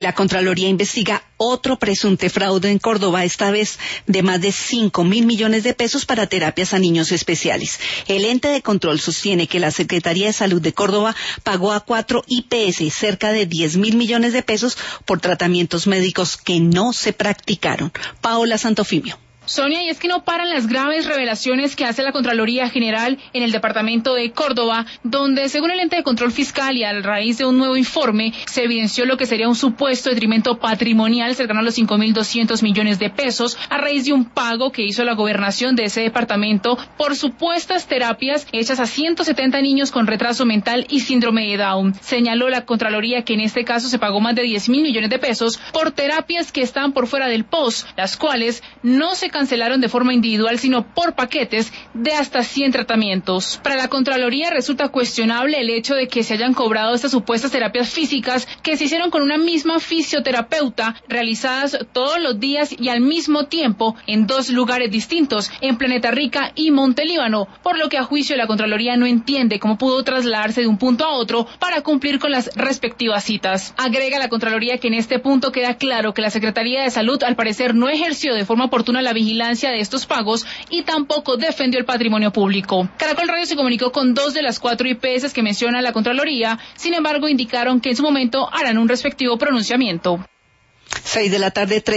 La Contraloría investiga otro presunto fraude en Córdoba, esta vez de más de 5.000 millones de pesos para terapias a niños especiales. El ente de control sostiene que la Secretaría de Salud de Córdoba pagó a 4 IPS cerca de 10.000 millones de pesos por tratamientos médicos que no se practicaron. Paola Santofimio. Sonia, y es que no paran las graves revelaciones que hace la Contraloría General en el departamento de Córdoba, donde según el ente de control fiscal y a raíz de un nuevo informe, se evidenció lo que sería un supuesto detrimento patrimonial cercano a los 5.200 millones de pesos a raíz de un pago que hizo la gobernación de ese departamento por supuestas terapias hechas a 170 niños con retraso mental y síndrome de Down. Señaló la Contraloría que en este caso se pagó más de 10.000 millones de pesos por terapias que están por fuera del POS, las cuales no se cancelaron de forma individual, sino por paquetes de hasta 100 tratamientos. Para la Contraloría resulta cuestionable el hecho de que se hayan cobrado estas supuestas terapias físicas que se hicieron con una misma fisioterapeuta, realizadas todos los días y al mismo tiempo en 2 lugares distintos, en Planeta Rica y Montelíbano, por lo que a juicio de la Contraloría no entiende cómo pudo trasladarse de un punto a otro para cumplir con las respectivas citas. Agrega la Contraloría que en este punto queda claro que la Secretaría de Salud al parecer no ejerció de forma oportuna la vigilancia de estos pagos y tampoco defendió el patrimonio público. Caracol Radio se comunicó con 2 de las 4 IPS que menciona la Contraloría, sin embargo indicaron que en su momento harán un respectivo pronunciamiento. 6 de la tarde, 3